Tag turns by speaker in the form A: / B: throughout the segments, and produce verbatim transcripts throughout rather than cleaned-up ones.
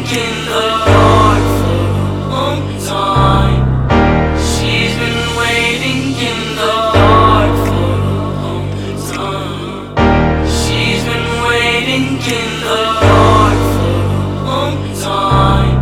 A: in the dark for a long time. She's been waiting in the dark for a long time. She's been waiting in the dark for a long time.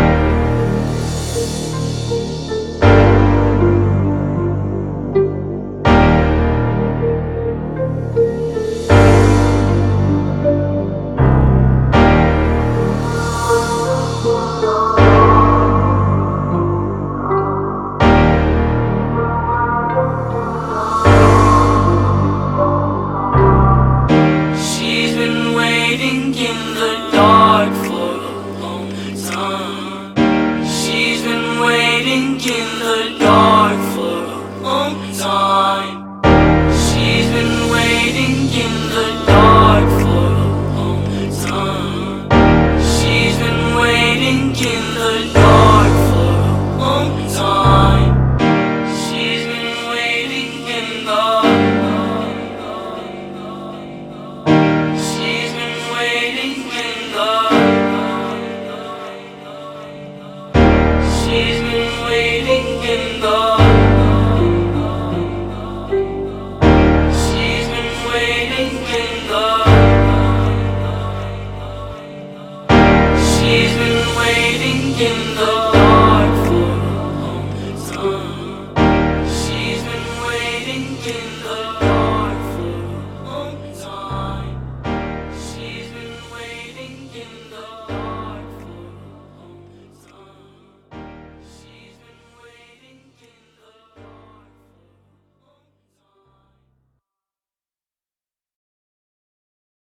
A: She's been waiting in the dark for a long time. She's been waiting in the dark for a long time. She's been waiting in the dark for a long time. She's been waiting in the dark for a long time. She's been waiting in the She's been waiting in the She's been waiting in the She's been waiting in the She's been waiting in the